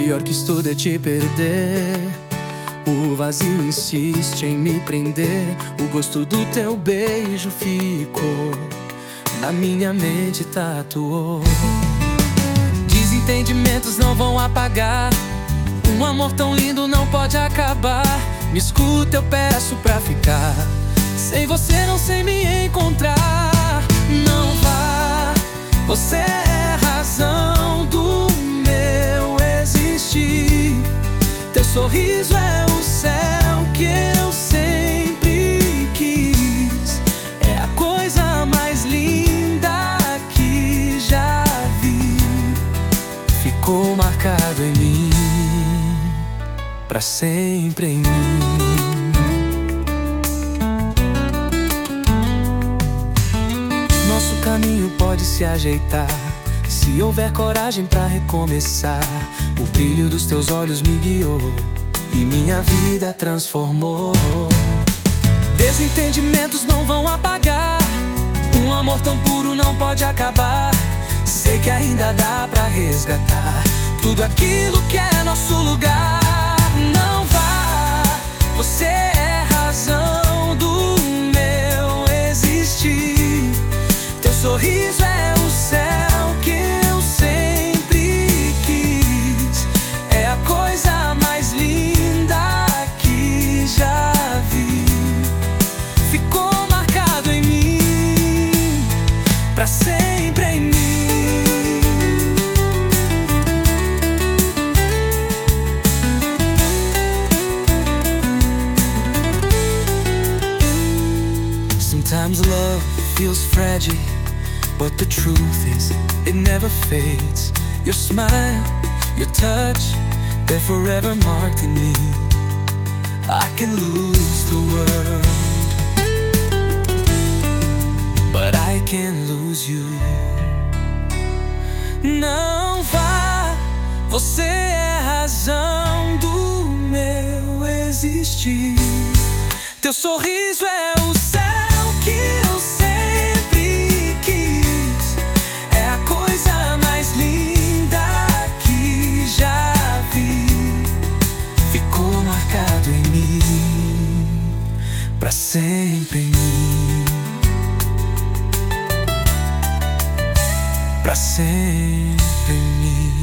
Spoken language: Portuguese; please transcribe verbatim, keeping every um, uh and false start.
pior que isso tudo é te perder. O vazio insiste em me prender. O gosto do teu beijo ficou na minha mente, tatuou. Desentendimentos não vão apagar. Um amor tão lindo não pode acabar. Me escuta, eu peço pra ficar. Sem você não sei me encontrar. Não vá, você é a razão do meu existir. Teu sorriso é o céu que eu sempre quis. É a coisa mais linda que já vi. Ficou marcado em mim, pra sempre em mim. Nosso caminho pode se ajeitar se houver coragem pra recomeçar. O brilho dos teus olhos me guiou e minha vida transformou. Desentendimentos não vão apagar. Um amor tão puro não pode acabar. Sei que ainda dá pra resgatar tudo aquilo que é nosso lugar. Não vá, você é a razão do meu existir. Teu sorriso é o céu que eu sempre quis. É a coisa mais linda que já vi. Ficou marcado em mim, pra sempre em mim. Sometimes love feels fragile, but the truth is, it never fades. Your smile, your touch, they're forever marked in me. I can lose the world, but I can't lose you. Não vá, você é a razão do meu existir. Teu sorriso é o céu que eu sempre quis. É a coisa mais linda que já vi. Ficou marcado em mim, pra sempre em mim, pra sempre em mim.